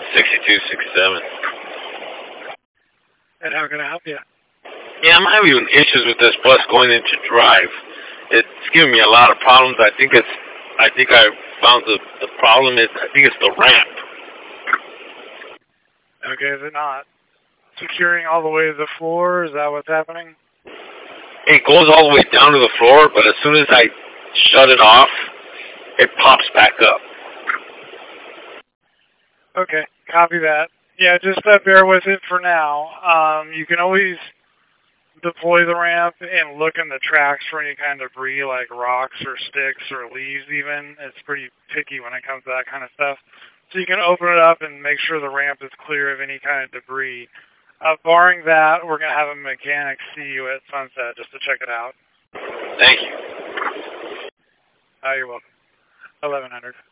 6267. And how can I help you? Yeah, I'm having issues with this bus going into drive. It's giving me a lot of problems. I think I found the problem is, I think it's the ramp. Okay, is it not securing all the way to the floor? Is that what's happening? It goes all the way down to the floor, but as soon as I shut it off, it pops back up. Okay, copy that. Yeah, just bear with it for now. You can always deploy the ramp and look in the tracks for any kind of debris like rocks or sticks or leaves even. It's pretty picky when it comes to that kind of stuff. So you can open it up and make sure the ramp is clear of any kind of debris. Barring that, we're going to have a mechanic see you at sunset just to check it out. Thank you. You're welcome. 1100.